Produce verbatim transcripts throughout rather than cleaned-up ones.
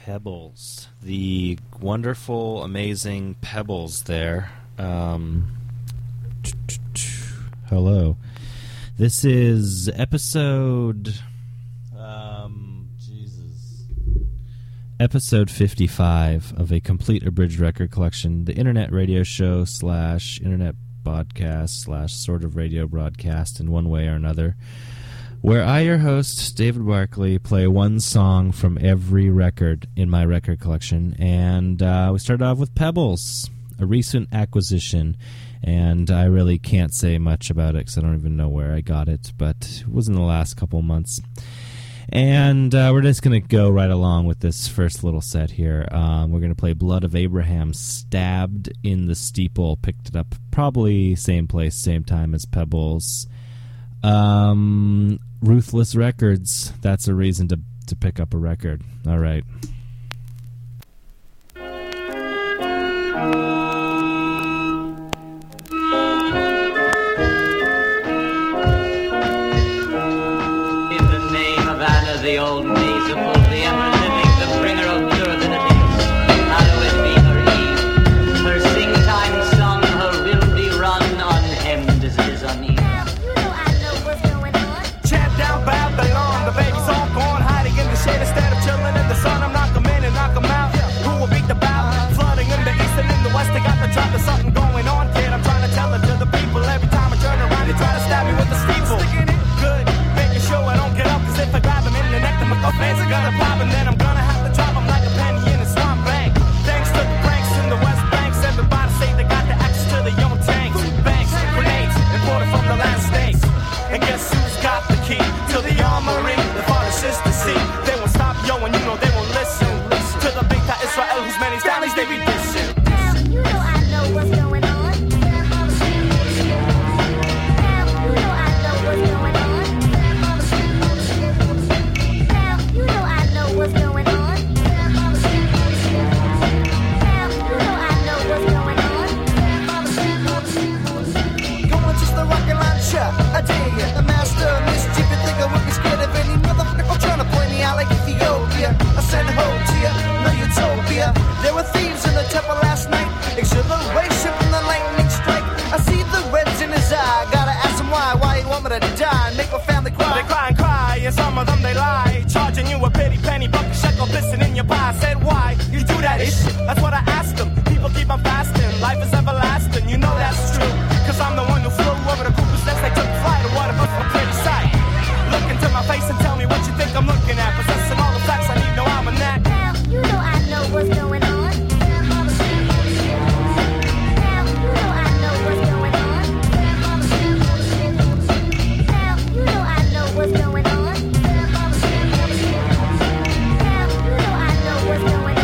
Pebbles. The wonderful, amazing Pebbles there. Um, hello. This is episode... Um, Jesus. Episode fifty-five of a complete abridged record collection, the internet radio show slash internet podcast slash sort of radio broadcast in one way or another, where I, your host, David Barkley, play one song from every record in my record collection. And uh, we started off with Pebbles, a recent acquisition, and I really can't say much about it because I don't even know where I got it, but it was in the last couple months. And uh, we're just going to go right along with this first little set here. Um, we're going to play Blood of Abraham, Stabbed in the Steeple. Picked it up probably same place, same time as Pebbles. Um, Ruthless Records. That's a reason to, to pick up a record. All right. The old maze of old, the ever living, the bringer of birth and release. Hallowed be her eve, her sing-time song, her will be run, unhemmed as it is uneven. Now, you know I know what's going on. Chant down Babylon, the baby's all gone, hiding in the shade instead of chilling in the sun. I'm knock 'em in and knock 'em out. Who will beat the battle? Flooding in the east and in the west, they got the drop. There's something going on, kid. I'm trying to tell it to the people. Every time I turn around, they try to stab me with the steeple. Good, making sure I don't get up, cause if I grab them in the neck, then my fans are gonna pop, and then I'm gonna have to drop them like a penny in a swamp bank. Thanks to the pranks in the West Banks, everybody say they got the access to the young tanks, banks, grenades, imported from the last states. And guess who's got the key to the armory? The father sister see. They won't stop, yo, and you know they won't listen. Listen to the big top Israel, whose many families they be dissing. Now, you know I know what's going on. I dare you, the master of mischief. You think I would be scared of any motherfucker trying to point me out like Ethiopia? I send home to you, no utopia. There were thieves in the temple last night, exhilaration from the lightning strike. I see the reds in his eye. Gotta ask him why, why he want me to die and make my family cry. They cry and cry, and some of them they lie, charging you a pity penny, buck a shekel, pissing in your pie. I said why you do that ish? That's what I asked them. People keep on fasting, life is everlasting. You know that's true, cause I'm the one who flew over the cuckoo's nest. They took flight, or what if it's a pretty sight? Look into my face and tell me what you think I'm looking at. Possessing all the facts I need, no I'm a gnat. Now, you know I know what's going on. Now, you know I know what's going on. Now, you know I know what's going on. Now, you know I know what's going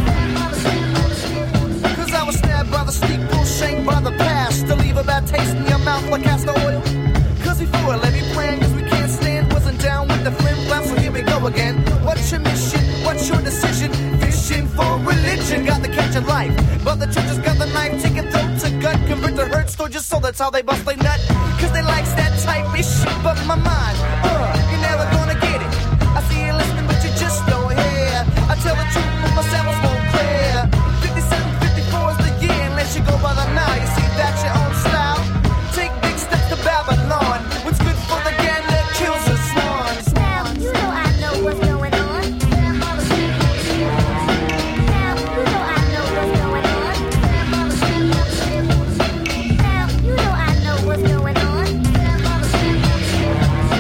on. Cause I was stabbed by the steeple, shanked by the past, to leave a bad taste in your mouth like castor oil. Cause before I let me plan, cause we can't stand, wasn't down with the flim flam, so here we go again. What's your mission? What's your decision? Fishing for religion, got the catch of life, but the churches got the knife, take it throat to gut, convert the hurt store just so that's how they bust they nut. Cause they likes that type of shit, but my mind, uh, you're never gonna get it. I see you listening, but you just don't hear. I tell the truth, but my samples won't clear. fifty-seven, fifty-four is the year, unless you go by the now. You see that's your own style. Take big steps to Babylon. What's good for the gander kills the swans. Now, you know I know what's going on. Now, you know I know what's going on. Now, you know I know what's going on.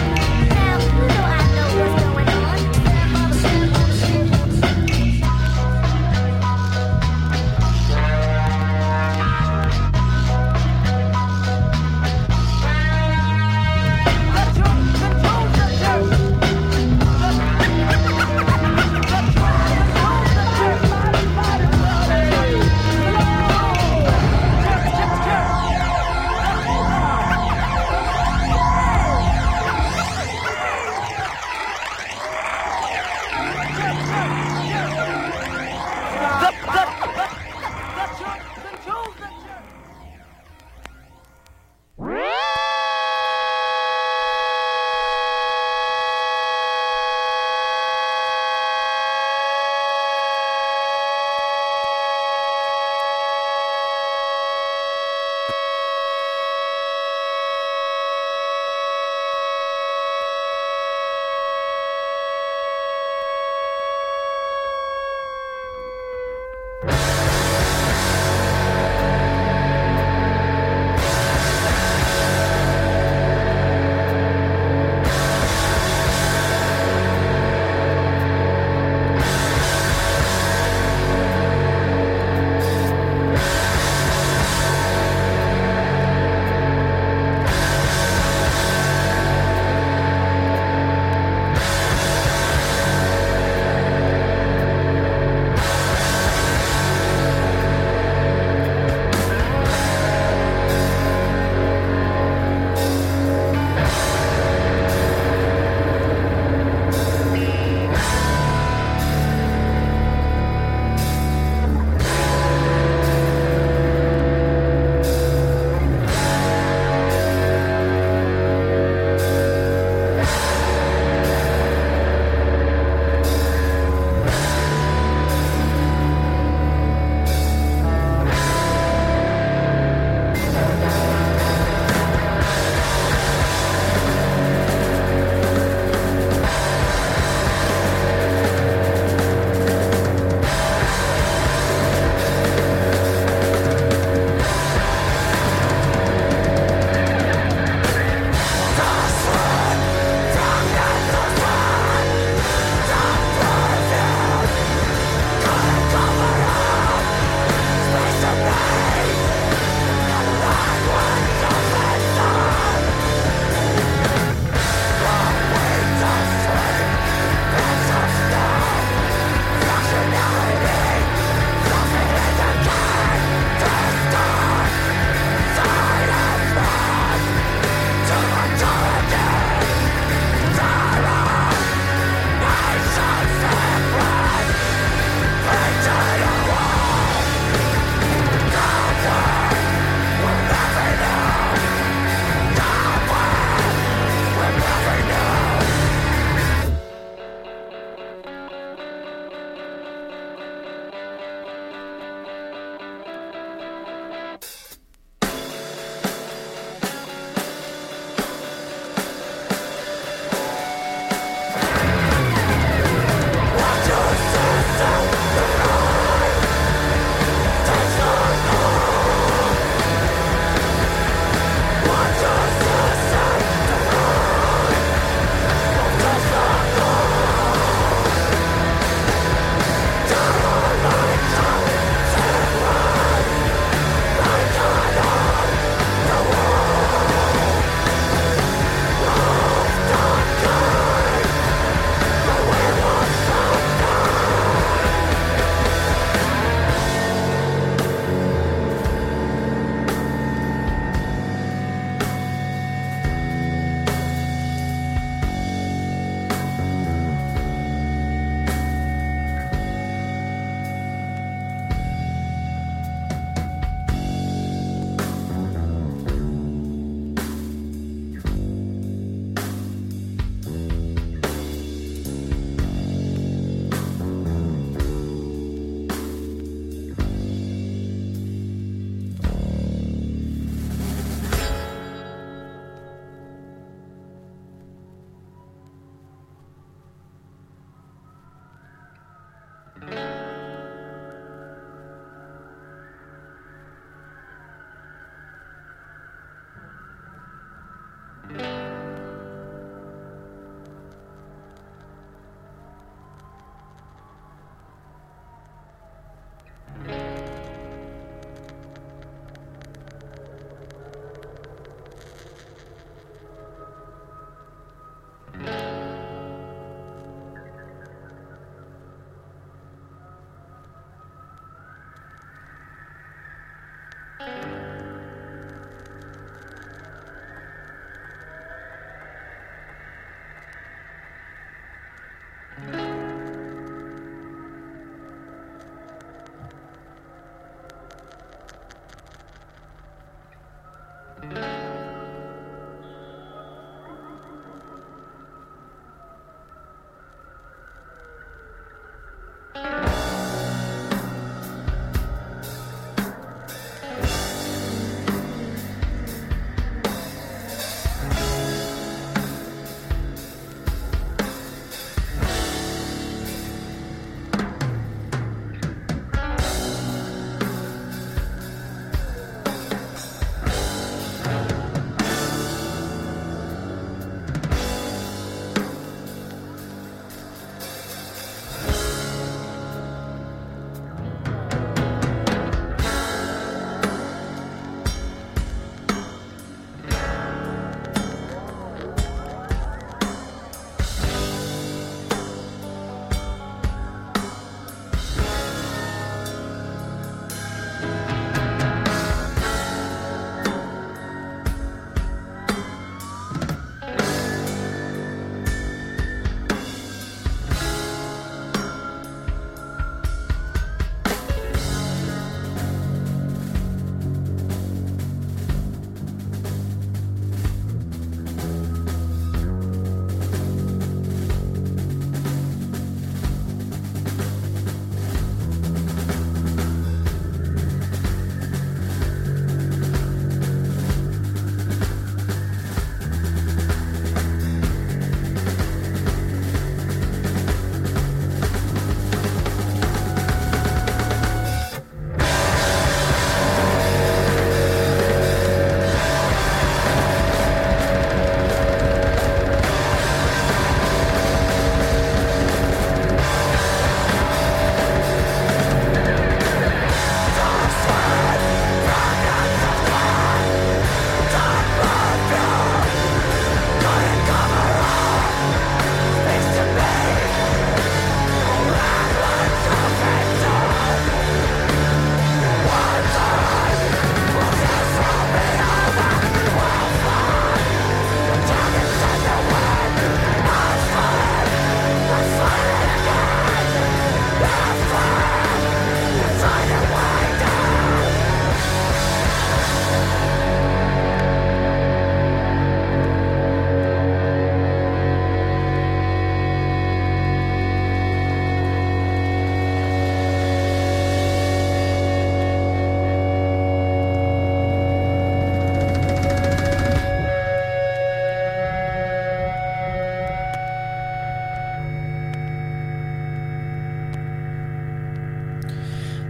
Thank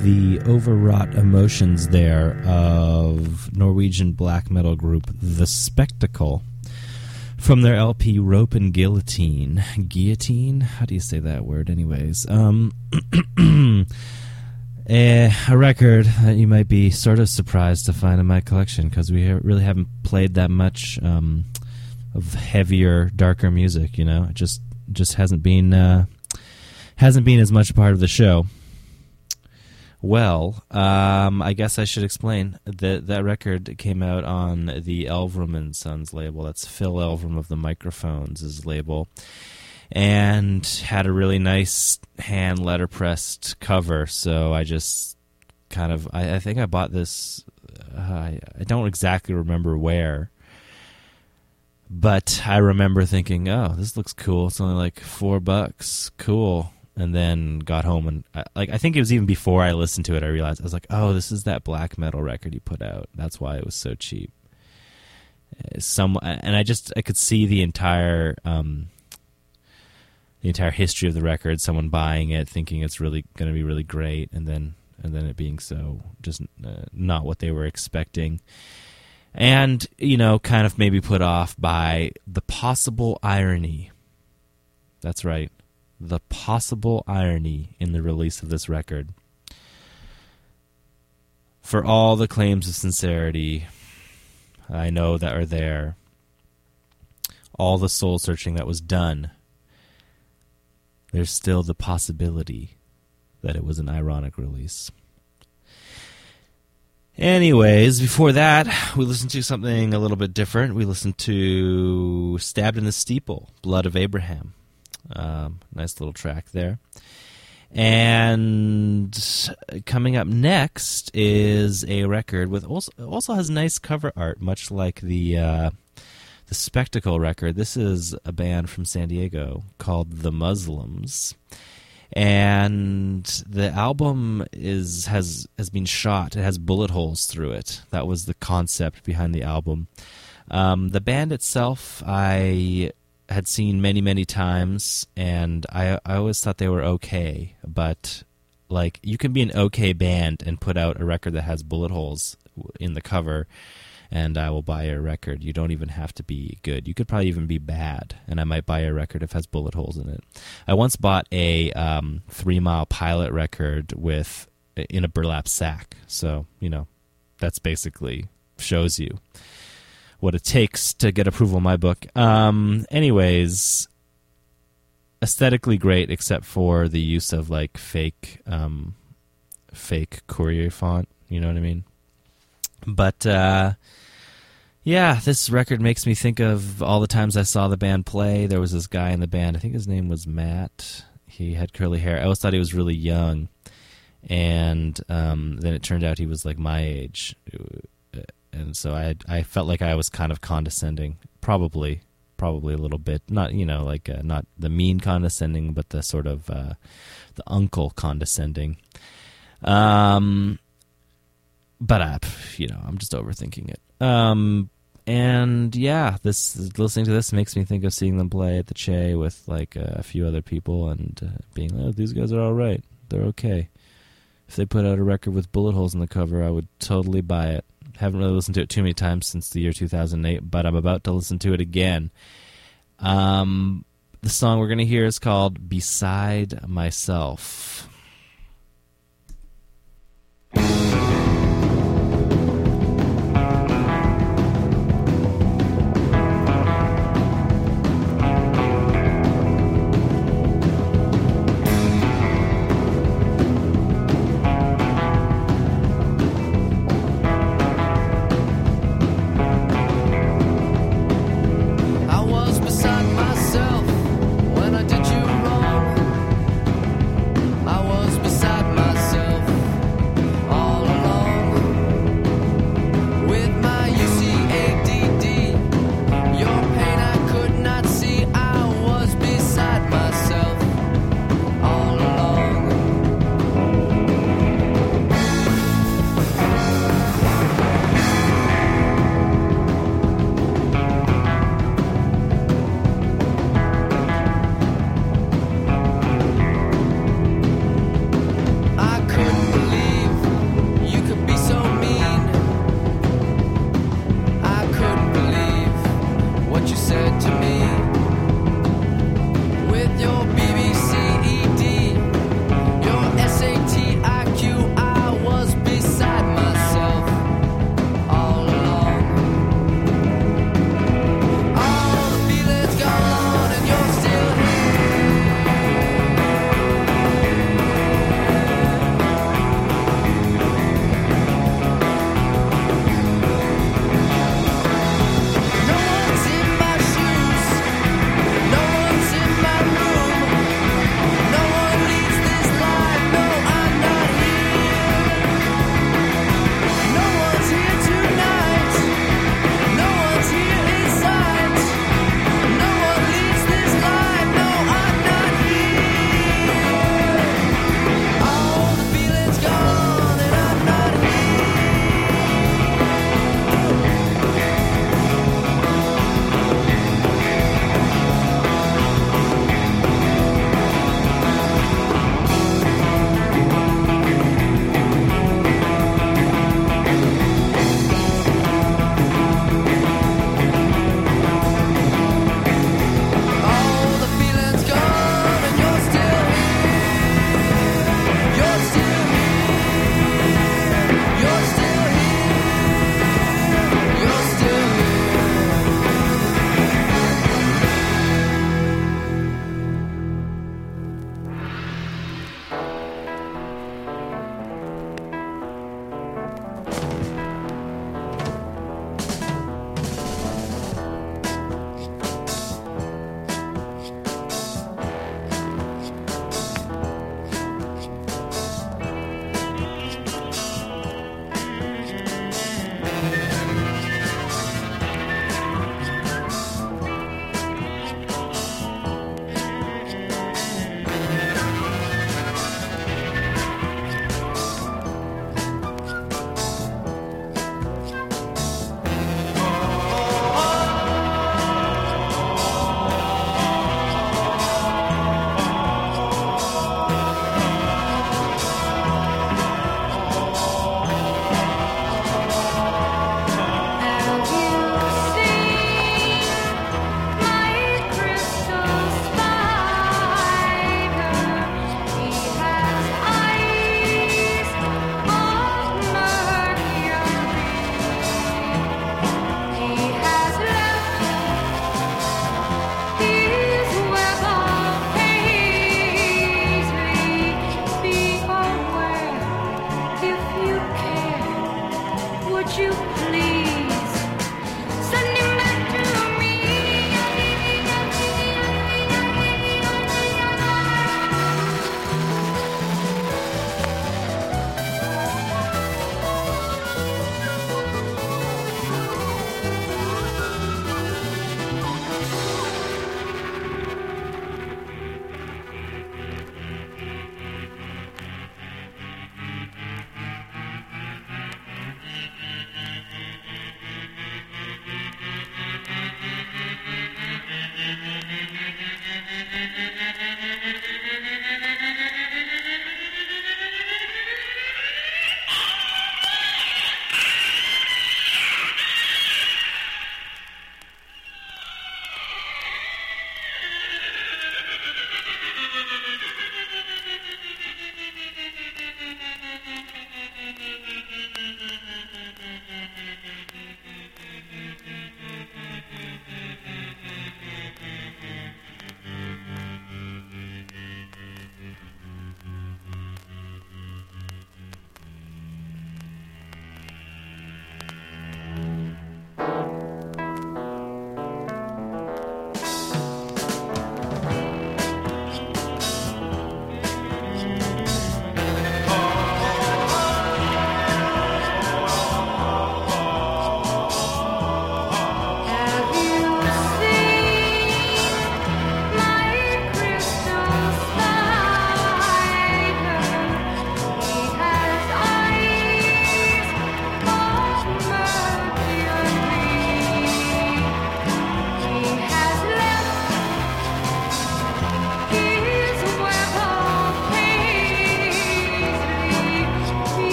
the overwrought emotions there of Norwegian black metal group The Spectacle from their L P Rope and Guillotine. Guillotine? How do you say that word anyways? Um, a, a record that you might be sort of surprised to find in my collection because we really haven't played that much um, of heavier, darker music, you know? It just, just hasn't been, uh, hasn't been as much a part of the show. Well, um, I guess I should explain that that record came out on the Elverum and Sons label. That's Phil Elverum of the Microphones' label, and had a really nice hand letterpressed cover. So I just kind of, I, I think I bought this. Uh, I, I don't exactly remember where, but I remember thinking, "Oh, this looks cool. It's only like four bucks. Cool." And then got home and I, like I think it was even before I listened to it I realized I was like, oh, this is that black metal record he put out. That's why it was so cheap. Some and I just I could see the entire um, the entire history of the record. Someone buying it, thinking it's really going to be really great, and then and then it being so just uh, not what they were expecting. And you know, kind of maybe put off by the possible irony. That's right. The possible irony in the release of this record. For all the claims of sincerity I know that are there, all the soul searching that was done, there's still the possibility that it was an ironic release. Anyways, before that, we listened to something a little bit different. We listened to Stabbed in the Steeple, Blood of Abraham. Um, nice little track there. And coming up next is a record with also also has nice cover art, much like the uh, the Spectacle record. This is a band from San Diego called The Muslims, and the album is has has been shot. It has bullet holes through it. That was the concept behind the album. Um, the band itself, I had seen many, many times, and I I always thought they were okay, but like you can be an okay band and put out a record that has bullet holes in the cover, and I will buy a record. You don't even have to be good. You could probably even be bad, and I might buy a record if it has bullet holes in it. I once bought a um, Three Mile Pilot record with in a burlap sack, so you know that's basically shows you what it takes to get approval in my book. Um, anyways, aesthetically great, except for the use of like fake, um, fake Courier font. You know what I mean? But uh, yeah, this record makes me think of all the times I saw the band play. There was this guy in the band. I think his name was Matt. He had curly hair. I always thought he was really young, and um, then it turned out he was like my age. And so I I felt like I was kind of condescending, probably, probably a little bit. Not you know like uh, not the mean condescending, but the sort of uh, the uncle condescending. Um, but I, you know, I'm just overthinking it. Um, and yeah, this listening to this makes me think of seeing them play at the Che with like uh, a few other people and uh, being, oh, these guys are all right. They're okay. If they put out a record with bullet holes in the cover, I would totally buy it. Haven't really listened to it too many times since the year two thousand eight, but I'm about to listen to it again. Um, the song we're going to hear is called Beside Myself. I was beside myself when I did you wrong. I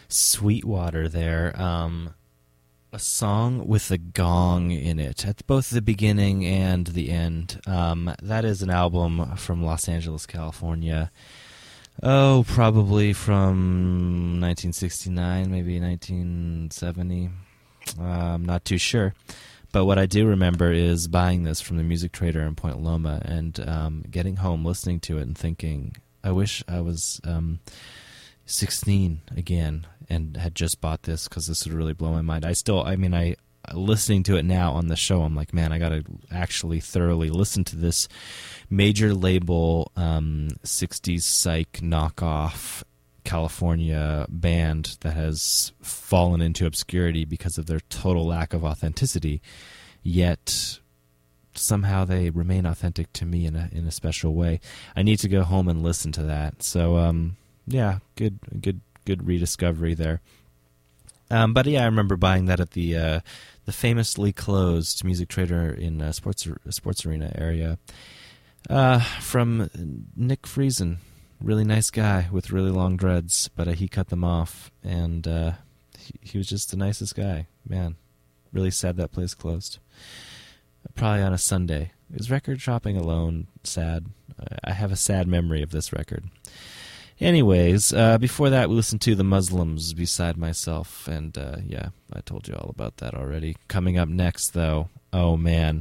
Sweetwater there. Um, a song with a gong in it at both the beginning and the end. Um, that is an album from Los Angeles, California. Oh, probably from nineteen sixty-nine, maybe nineteen seventy. Uh, I'm not too sure. But what I do remember is buying this from the Music Trader in Point Loma and um, getting home, listening to it, and thinking, I wish I was um, sixteen again and had just bought this, because this would really blow my mind. I still, I mean, I listening to it now on the show, I'm like, man, I got to actually thoroughly listen to this major label um, sixties psych knockoff California band that has fallen into obscurity because of their total lack of authenticity, yet somehow they remain authentic to me in a in a special way. I need to go home and listen to that. So um, yeah, good good good rediscovery there. Um, but yeah, I remember buying that at the uh, the famously closed Music Trader in uh, Sports Sports Arena area uh, from Nick Friesen. Really nice guy with really long dreads, but uh, he cut them off, and uh, he, he was just the nicest guy. Man, really sad that place closed. Probably on a Sunday. Is record shopping alone sad? I have a sad memory of this record. Anyways, uh, before that, we listened to The Muslims, Beside Myself, and uh, yeah, I told you all about that already. Coming up next, though, oh man.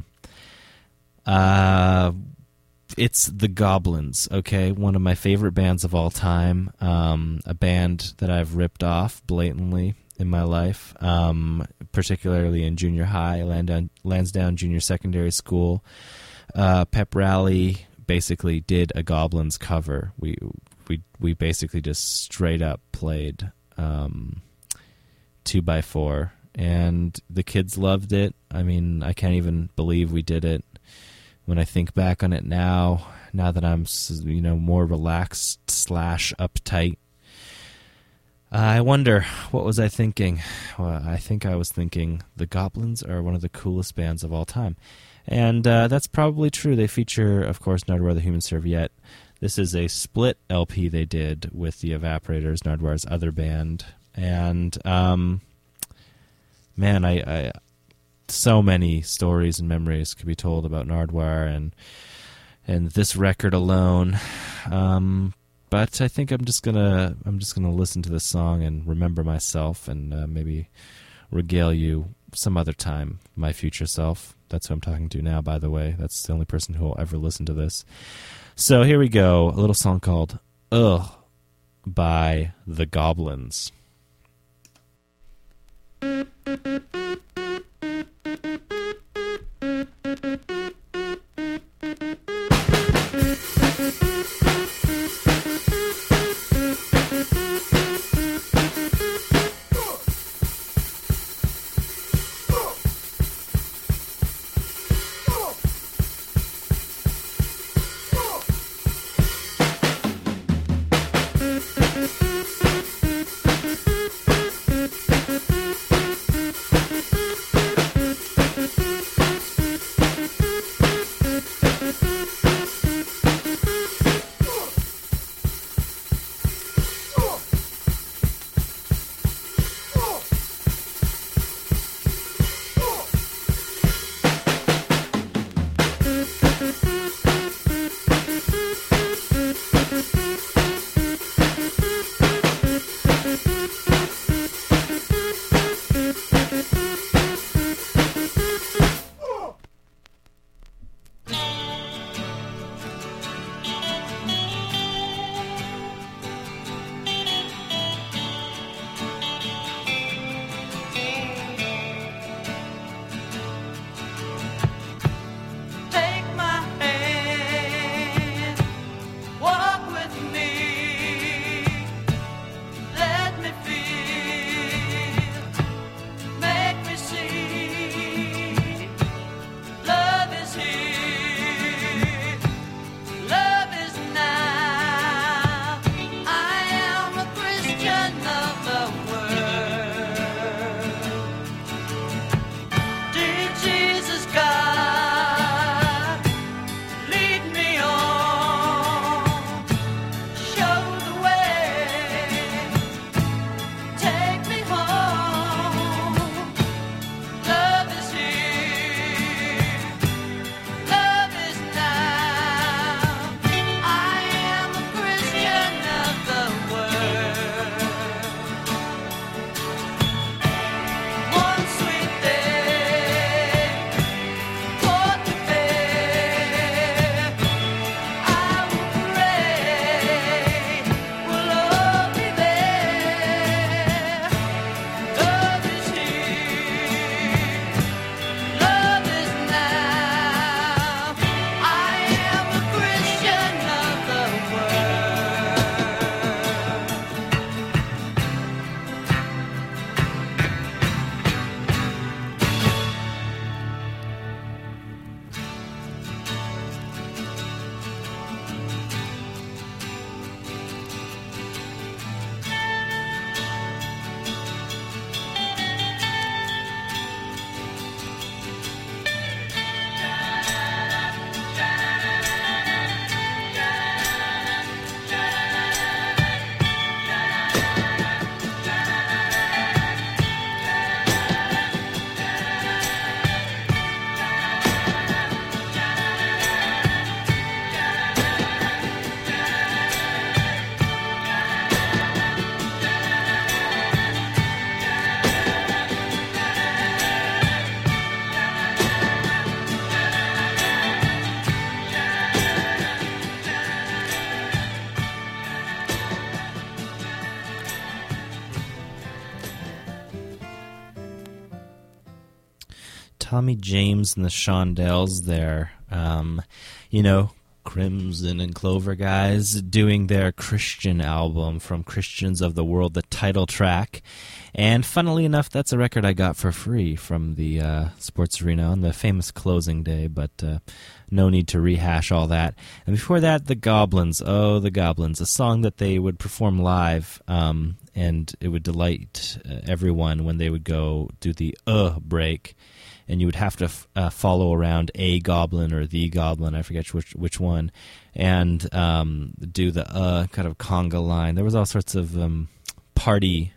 Uh... It's The Goblins, okay? One of my favorite bands of all time. Um, a band that I've ripped off blatantly in my life, um, particularly in junior high, Lansdowne, Lansdowne Junior Secondary School. Uh, Pep Rally basically did a Goblins cover. We we we basically just straight up played um, two by four, and the kids loved it. I mean, I can't even believe we did it. When I think back on it now, now that I'm, you know, more relaxed slash uptight, I wonder, what was I thinking? Well, I think I was thinking the Goblins are one of the coolest bands of all time. And uh, that's probably true. They feature, of course, Nardwuar the Human Serviette. This is a split L P they did with the Evaporators, Nardwuar's other band. And, um, man, I... I so many stories and memories could be told about Nardwuar and and this record alone. Um, but I think I'm just gonna I'm just gonna listen to this song and remember myself, and uh, maybe regale you some other time, my future self. That's who I'm talking to now, by the way. That's the only person who will ever listen to this. So here we go. A little song called Ugh by The Goblins. Thank you. Tommy James and the Shondells there. Um, you know, Crimson and Clover guys doing their Christian album from Christians of the World, the title track. And funnily enough, that's a record I got for free from the uh, Sports Arena on the famous closing day, but uh, no need to rehash all that. And before that, the Goblins. Oh, the Goblins, a song that they would perform live, um, and it would delight uh, everyone when they would go do the uh break. And you would have to f- uh, follow around a goblin or the goblin, I forget which which one, and um, do the uh kind of conga line. There was all sorts of um, party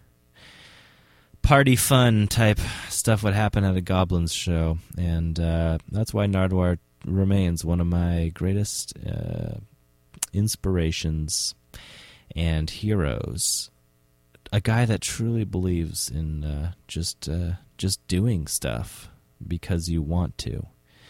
party fun type stuff would happen at a Goblins show, and uh, that's why Nardwuar remains one of my greatest uh, inspirations and heroes. A guy that truly believes in uh, just uh, just doing stuff because you want to.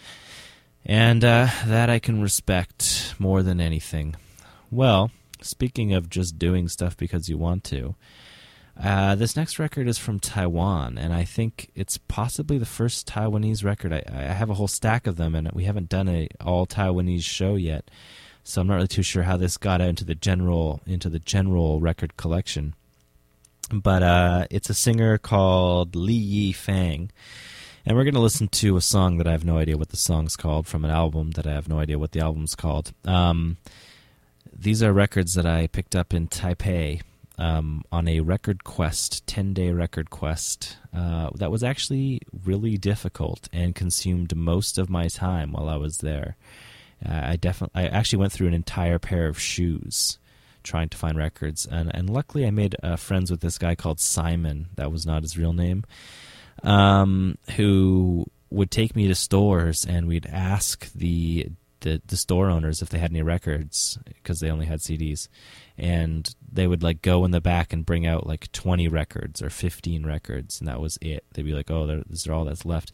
And uh, that I can respect more than anything. Well, speaking of just doing stuff because you want to, uh, this next record is from Taiwan, and I think it's possibly the first Taiwanese record. I, I have a whole stack of them, and we haven't done a all Taiwanese show yet, so I'm not really too sure how this got out into the general into the general record collection. But uh, it's a singer called Li Yi Fang. And we're going to listen to a song that I have no idea what the song's called from an album that I have no idea what the album's called. Um, these are records that I picked up in Taipei um, on a record quest, ten-day record quest. Uh, that was actually really difficult and consumed most of my time while I was there. Uh, I definitely, I actually went through an entire pair of shoes trying to find records. And, and luckily I made uh, friends with this guy called Simon. That was not his real name. Um, who would take me to stores, and we'd ask the, the the store owners if they had any records, because they only had C Ds, and they would like go in the back and bring out like twenty records or fifteen records, and that was it. They'd be like, "Oh, these are all that's left."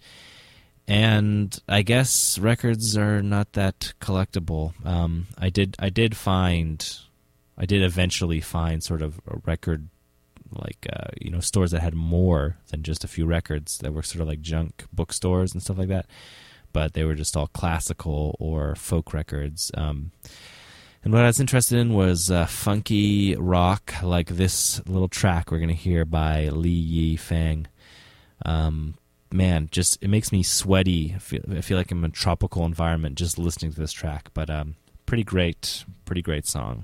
And I guess records are not that collectible. Um, I did I did find, I did eventually find sort of a record. Like uh, you know, stores that had more than just a few records, that were sort of like junk bookstores and stuff like that, but they were just all classical or folk records. Um, and what I was interested in was uh, funky rock, like this little track we're going to hear by Li Yi Fang. Um, man, just it makes me sweaty. I feel, I feel like I'm in a tropical environment just listening to this track, but um, pretty great, pretty great song.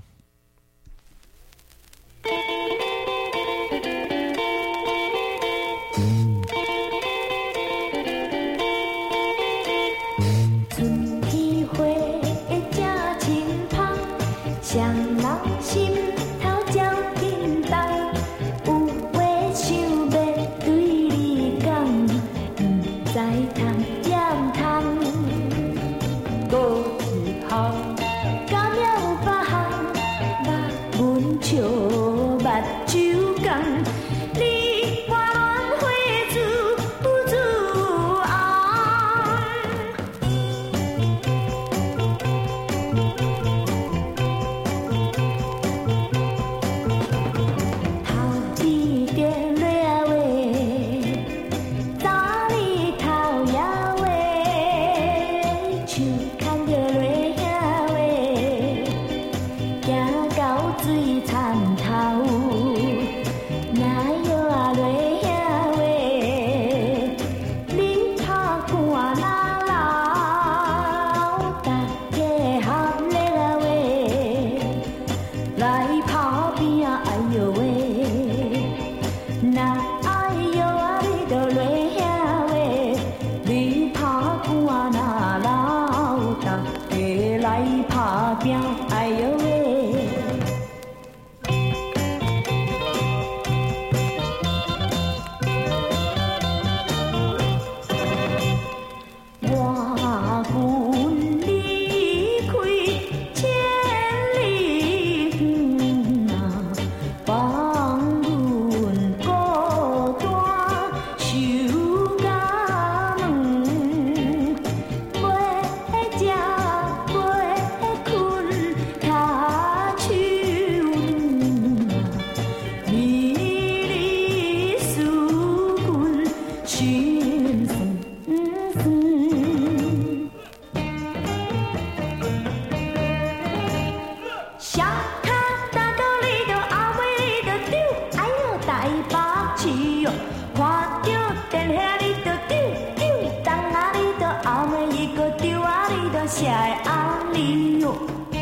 写的阿里哟。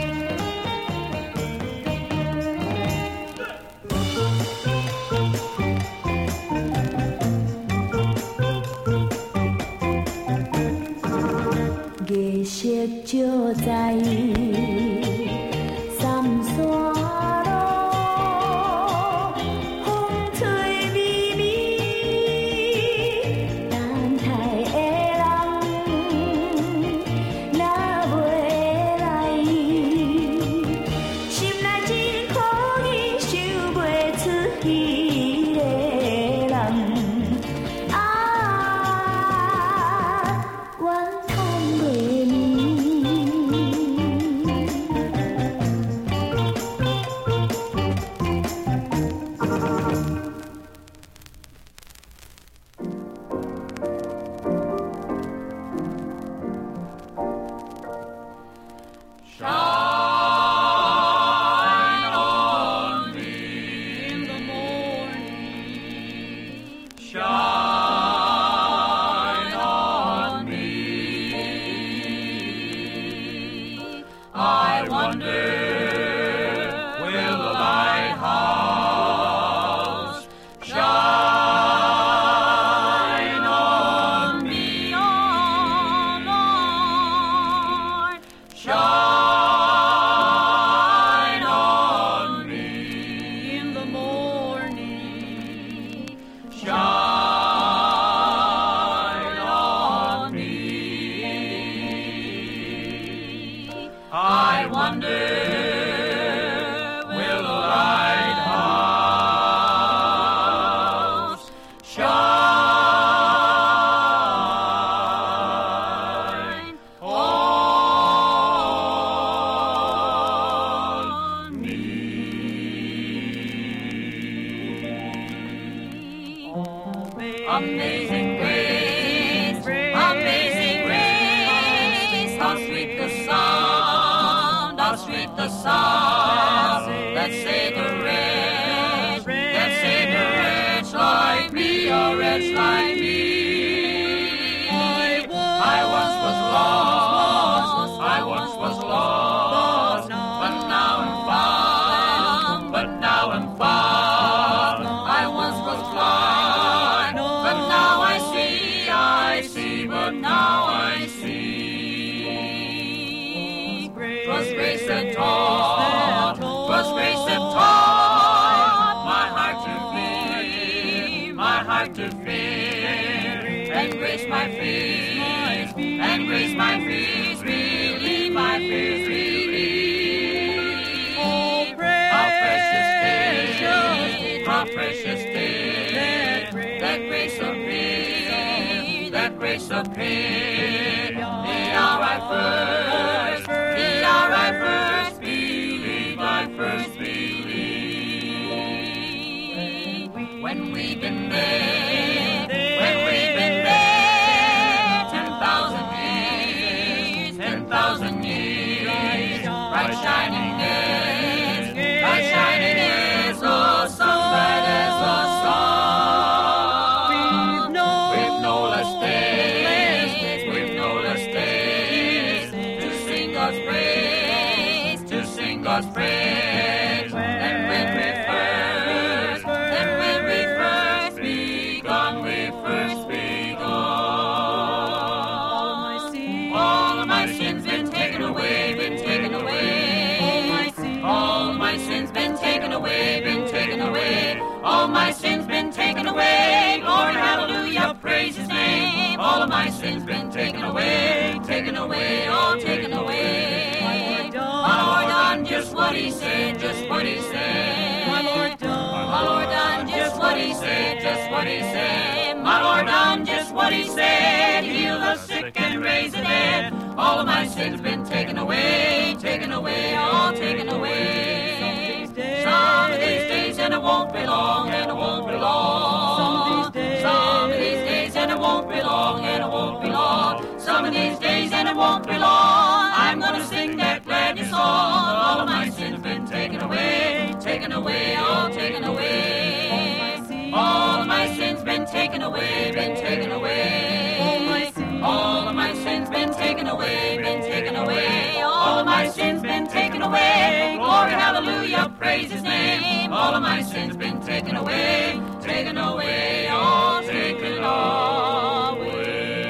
月色照在三山路，风吹微微，等待的人若袂来，心内真可意，想袂出彼个人。 Amazing grace, amazing grace, how sweet the sound, how sweet the sound that saved a wretch, that saved a wretch like me, a wretch like me. I once was lost, I once was lost, but now I'm found, but now I'm found. I once was blind, but now I see, I see, but now I see. 'Twas grace that taught, 'twas grace that taught my heart to fear, my heart to fear, and grace my fears, and grace my fears, relieve my fears, relieve. How precious is, how precious is that grace appeared, that grace appeared, the hour I first, the hour I first believed, I first believed. When we've been there, when we've been there, ten thousand years, ten thousand years, bright shining as, bright shining as the sun, bright as the sun. We've no less days, we've no less days to sing God's praise, to sing God's praise. And when we first, and when we first begun, we first begun. All of my sins been taken away, been taken away. All my sins been taken away, been taken away. All my sins been taken away. Glory, hallelujah, praise His name. All of my sins been taken away, taken away, all taken away. My Lord done just what He said, just what He said. My Lord done, my Lord done just what He said, just what He said. My Lord done just what He said. Heal the sick and raise the dead. All of my sins been taken away, taken away, all taken away. Some of these days and it won't be long, and it won't be long. Some of these days, some of these days and it won't be long, and it won't be long. Some of these days and it won't be long. I'm gonna sing that gladness song. All of my sins been taken away, taken away, all taken away. All of my sins been taken away, been taken away. All of my sins been taken taken away, been taken away. All of my sins been taken away. Glory, hallelujah, praise his name. All of my sins been taken away, taken away, all taken away.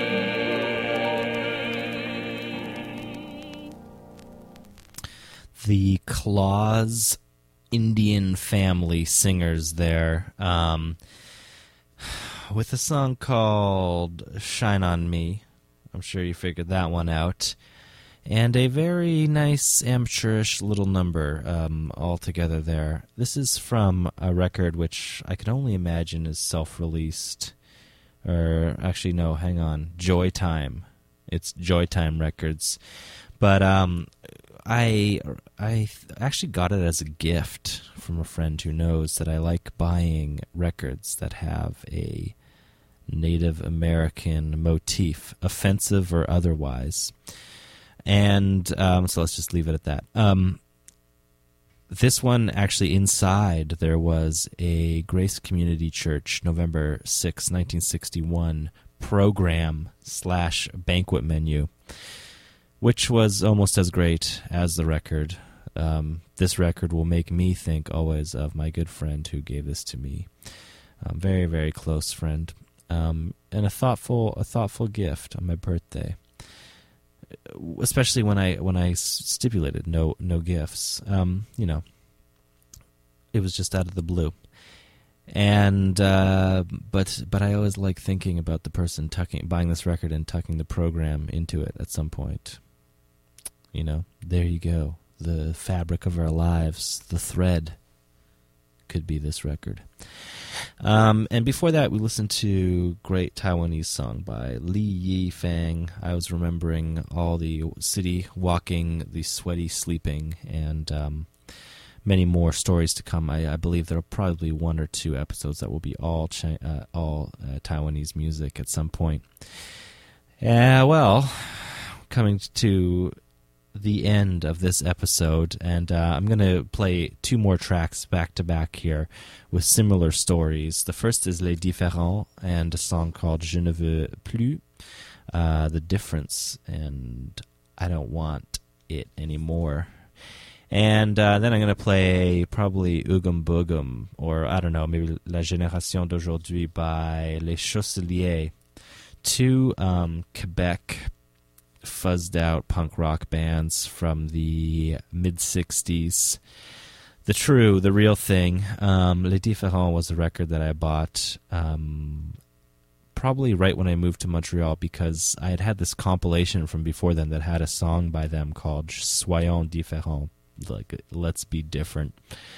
The Claus Indian Family singers there, um, with a song called Shine on Me. I'm sure you figured that one out. And a very nice amateurish little number um, all together there. This is from a record which I can only imagine is self-released. Or actually, no, hang on. Joytime. It's Joytime Records. But um, I I actually got it as a gift from a friend who knows that I like buying records that have a Native American motif, offensive or otherwise. And um, so let's just leave it at that. Um, this one, actually, inside, there was a Grace Community Church, November sixth, nineteen sixty-one, program slash banquet menu, which was almost as great as the record. Um, this record will make me think always of my good friend who gave this to me. Um, very, very close friend. Um, and a thoughtful, a thoughtful gift on my birthday. Especially when I when I stipulated no no gifts, um, you know, it was just out of the blue, and uh, but but I always like thinking about the person tucking buying this record and tucking the program into it at some point. You know, there you go, the fabric of our lives, the thread could be this record. Um, and before that, we listened to a great Taiwanese song by Li Yifang. I was remembering all the city walking, the sweaty sleeping, and um, many more stories to come. I, I believe there are probably one or two episodes that will be all Chi- uh, all uh, Taiwanese music at some point. Yeah, well, coming to the end of this episode, and uh, I'm going to play two more tracks back to back here with similar stories. The first is Les Différents and a song called Je ne veux plus, uh, the difference, and I don't want it anymore. And uh, then I'm going to play probably Oogum Boogum, or I don't know, maybe La Génération d'Aujourd'hui by Les Chausseliers, two um, Quebec fuzzed out punk rock bands from the mid-sixties. The true, the real thing. Um, Les Différents was a record that I bought um, probably right when I moved to Montreal, because I had had this compilation from before then that had a song by them called Soyons Différents, like Let's Be Different.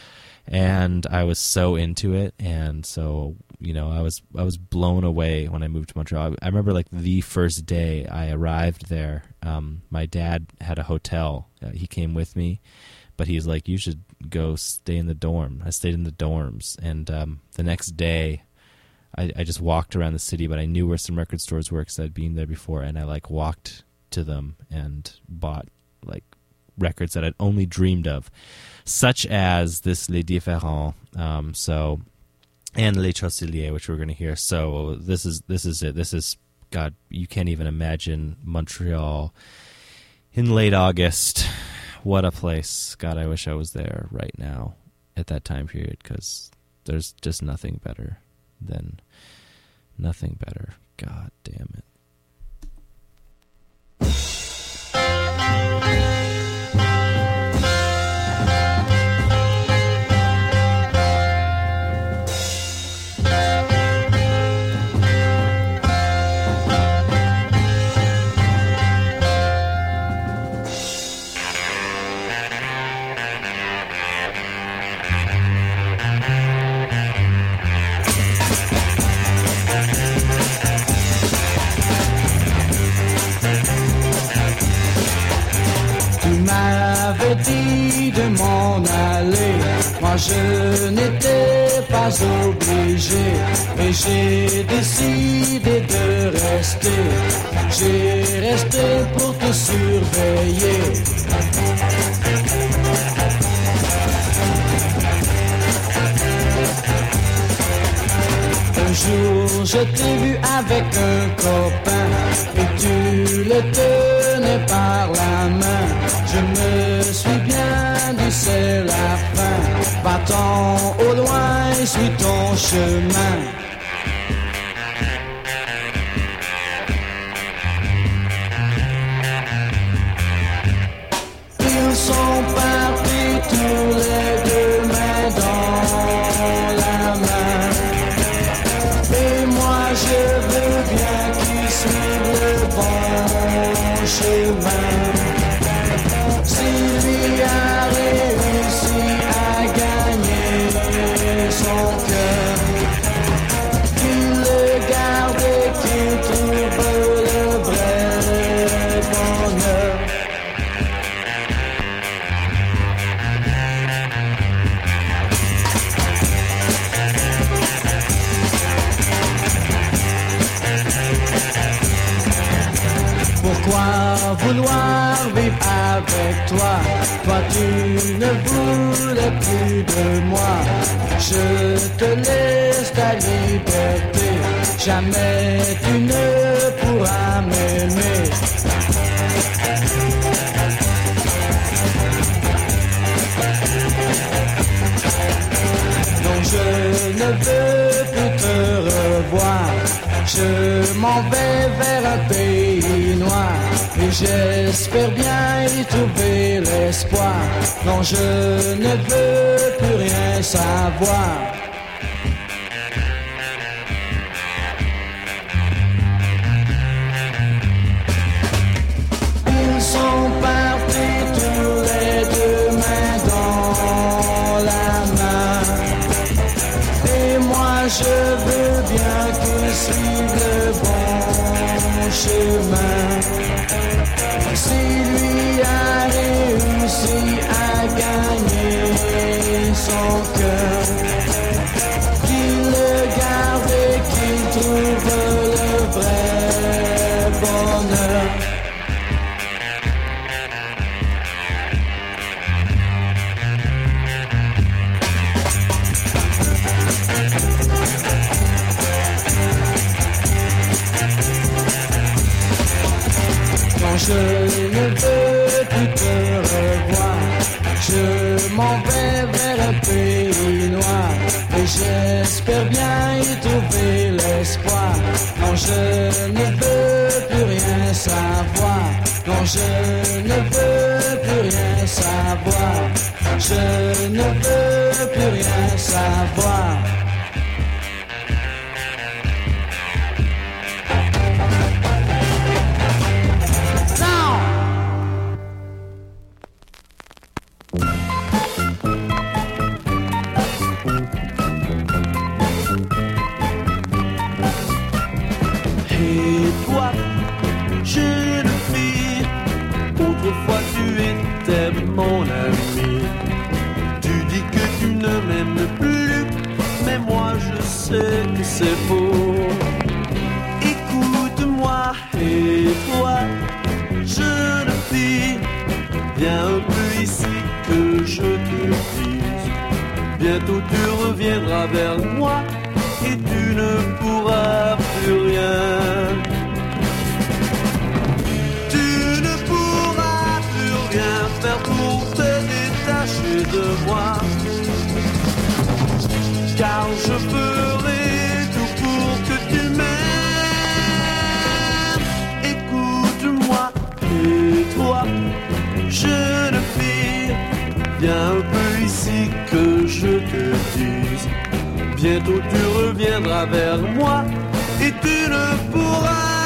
And I was so into it, and so, you know, I was I was blown away when I moved to Montreal. I remember, like, the first day I arrived there, um, my dad had a hotel. Uh, he came with me, but he's like, you should go stay in the dorm. I stayed in the dorms, and um, the next day I, I just walked around the city, but I knew where some record stores were because I'd been there before, and I, like, walked to them and bought, like, records that I'd only dreamed of, such as this Les Différents, um, so, and Les Chausseliers, which we're going to hear. So this is this is it. This is, God, you can't even imagine Montreal in late August. What a place. God, I wish I was there right now at that time period, because there's just nothing better than, nothing better. God damn it. Dit de m'en aller, moi je n'étais pas obligé, et j'ai décidé de rester. J'ai resté pour te surveiller. Un jour je t'ai vu avec un copain, et tu le tenais Je me suis bien dit c'est la fin. Va-t'en au loin, suis ton chemin. Ils sont partis tous les deux mains dans la main. Et moi je veux bien qu'ils suivent le bon chemin. S'il lui a réussi à gagner son cœur, qu'il le garde et qu'il trouve le vrai bonheur. Pourquoi vouloir vivre avec toi? Toi tu ne voulais plus de moi. Je te laisse ta liberté. Jamais tu ne pourras m'aimer. Donc je ne veux plus te revoir. Je m'en vais vers un pays noir et j'espère bien y trouver l'espoir. Non, je ne veux plus rien savoir. Ils sont partis tous les deux mains dans la main. Et moi je veux bien qu'ils suivent le bon chemin. S'il lui a réussi à gagner son cœur, qu'il le garde et qu'il trouve le vrai bonheur. Je ne veux plus te revoir. Je m'en vais vers un pays noir et j'espère bien y trouver l'espoir. Non, je ne veux plus rien savoir. Non, je ne veux plus rien savoir. Je ne veux plus rien savoir. Autrefois tu étais mon ami. Tu dis que tu ne m'aimes plus, mais moi je sais que c'est faux. Écoute-moi et toi, jeune fille, viens un peu ici que je te dise. Bientôt tu reviendras vers moi et tu ne pourras plus rien. Faire pour te détacher de moi, car je ferai tout pour que tu m'aimes. Écoute-moi et toi, jeune fille, viens un peu ici que je te dise. Bientôt tu reviendras vers moi et tu ne pourras